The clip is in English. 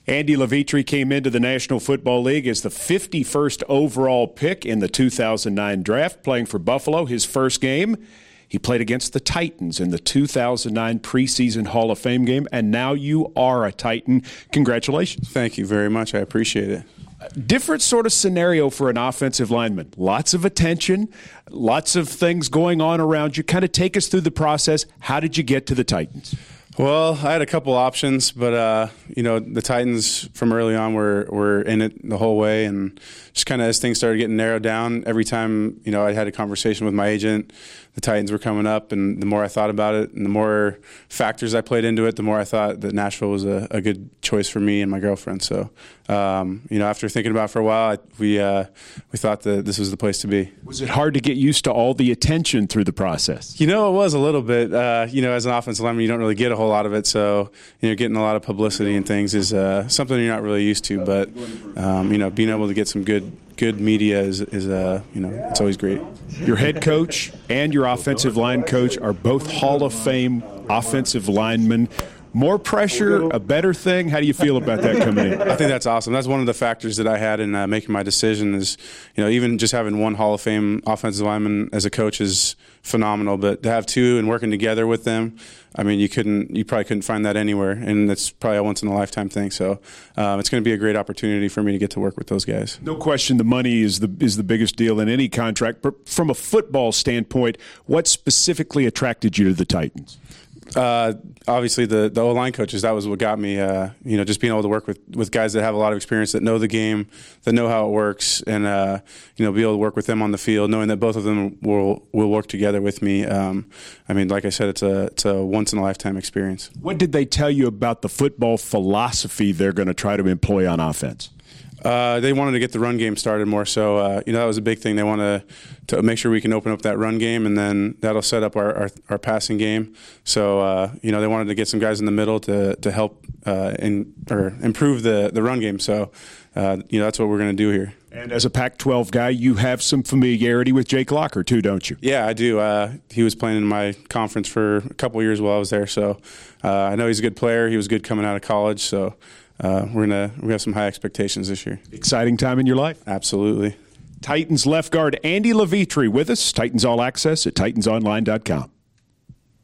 Andy Levitre came into the National Football League as the 51st overall pick in the 2009 draft, playing for Buffalo. His first game, he played against the Titans in the 2009 preseason Hall of Fame game, and now you are a Titan. Congratulations. Thank you very much. I appreciate it. Different sort of scenario for an offensive lineman. Lots of attention, lots of things going on around you. Kind of take us through the process. How did you get to the Titans? Well, I had a couple options, but the Titans from early on were in it the whole way, and just kind of as things started getting narrowed down, every time I had a conversation with my agent, the Titans were coming up, and the more I thought about it, and the more factors I played into it, the more I thought that Nashville was a good choice for me and my girlfriend. So, after thinking about it for a while, we thought that this was the place to be. Was it hard to get used to all the attention through the process? It was a little bit. As an offensive lineman, you don't really get a whole lot of it. So, getting a lot of publicity and things is something you're not really used to. But, being able to get some good media is it's always great. Your head coach and your offensive line coach are both Hall of Fame offensive linemen. More pressure, a better thing? How do you feel about that coming in? I think that's awesome. That's one of the factors that I had in making my decision is, even just having one Hall of Fame offensive lineman as a coach is phenomenal, but to have two and working together with them, I mean, you probably couldn't find that anywhere, and it's probably a once-in-a-lifetime thing. So it's going to be a great opportunity for me to get to work with those guys. No question the money is the biggest deal in any contract. But from a football standpoint, what specifically attracted you to the Titans? Obviously the O-line coaches, that was what got me, just being able to work with guys that have a lot of experience, that know the game, that know how it works, and, be able to work with them on the field, knowing that both of them will work together with me. Like I said, it's a once-in-a-lifetime experience. What did they tell you about the football philosophy they're going to try to employ on offense? They wanted to get the run game started more so. That was a big thing. They want to make sure we can open up that run game, and then that'll set up our passing game. So, they wanted to get some guys in the middle to help improve the run game. So, that's what we're going to do here. And as a Pac-12 guy, you have some familiarity with Jake Locker too, don't you? Yeah, I do. He was playing in my conference for a couple of years while I was there. So, I know he's a good player. He was good coming out of college. So, we have some high expectations this year. Exciting time in your life. Absolutely. Titans left guard Andy Levitre with us. Titans All Access at TitansOnline.com.